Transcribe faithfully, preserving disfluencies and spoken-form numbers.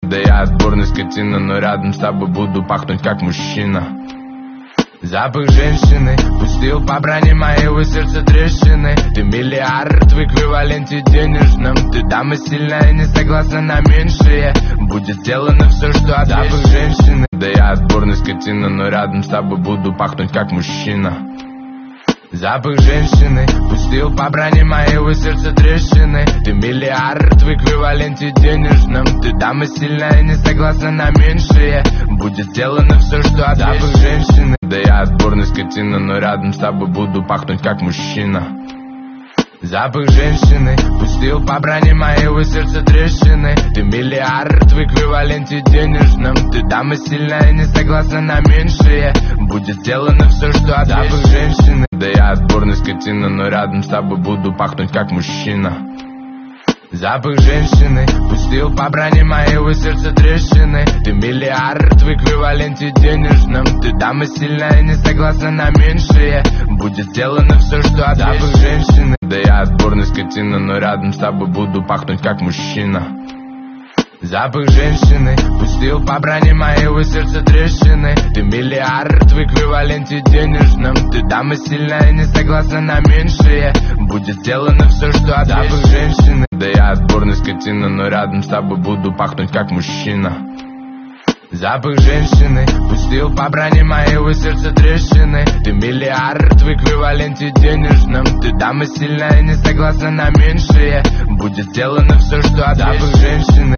Да я отборный скотина, но рядом с тобой буду пахнуть как мужчина. Запах женщины пустил по броне моего сердца трещины. Ты миллиард в эквиваленте денежном. Ты дама сильная, не согласна на меньшее. Будет сделано все, что ответишь. Запах женщины. Да я отборный скотина, но рядом с тобой буду пахнуть как мужчина. Запах женщины пустил по броне моего сердца трещины. Ты миллиард в эквиваленте денежном. Ты дама сильная, не согласна на меньшее. Будет сделано все, что ответишь. Запах женщины. Да я отборный скотина, но рядом с тобой буду пахнуть как мужчина. Запах женщины пустил по броне моего сердца трещины. Ты миллиард в эквиваленте денежном. Ты дама сильная, не согласна на меньшее. Будет сделано все, что ответишь. Запах женщины. Да я отборный скотина, но рядом с тобой буду пахнуть как мужчина. Запах женщины пустил по броне моего сердца трещины. Ты миллиард в эквиваленте денежном. Ты дама сильная, не согласна на меньшее. Будет сделано все, что ответишь. Запах женщины. Да я отборный скотина, но рядом с тобой буду пахнуть как мужчина. Запах женщины пустил по броне моего сердца трещины. Ты миллиард в эквиваленте денежном. Ты дама сильная, не согласна на меньшее. Будет сделано все, что ответишь. Запах женщины. Да я отборный скотина, но рядом с тобой буду пахнуть как мужчина. Запах женщины пустил по броне моего сердца трещины. Ты миллиард в эквиваленте денежном. Ты дама сильная, не согласна на меньшее. Будет сделано все, что ответишь. Запах женщины.